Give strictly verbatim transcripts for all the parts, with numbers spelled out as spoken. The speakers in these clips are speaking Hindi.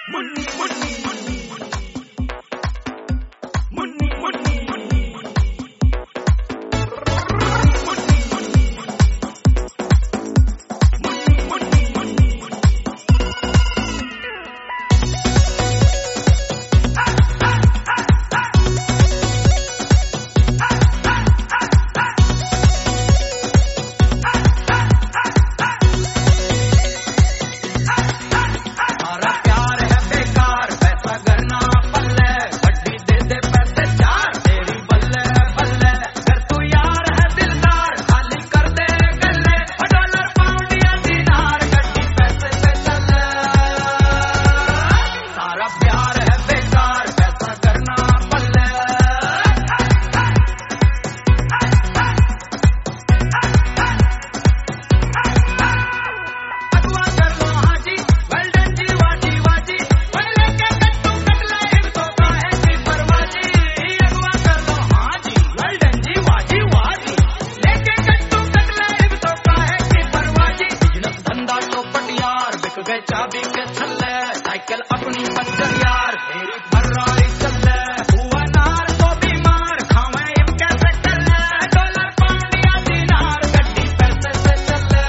चाबी के छल्ले साइकिल अपनी पंचर यार मेरी फरारी चले हुआ नार तो बीमार खावे इम कैसे चले डॉलर पाउंड या दिनार गड्डी पैसे से चले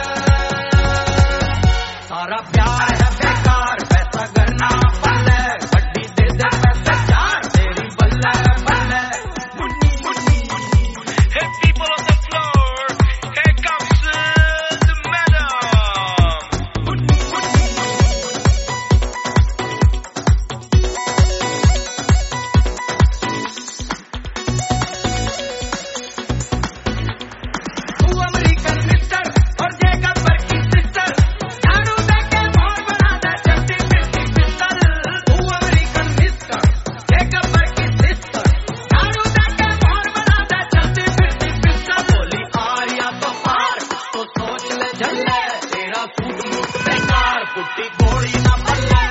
सारा प्यार है बेकार पैसा करना पल्ले गड्डी दे दे पैसे चार तेरी बल्ले बल्ले Munni Munni Hey people on the floor, here comes uh, the madam. Munni Munni American mister और जेकब की सिस्टर दारू दे के मोर बना दे चलती फिरती पिस्टल तू अमेरिकन मिस्टर जेकब की सिस्टर दारू दे के मोर बना दे चलती फिरती पिस्टल बोली आया तो पार तो सोच ले झल्ले तेरा सूट मुट बेकार पुट्टी गोली ना पल्ले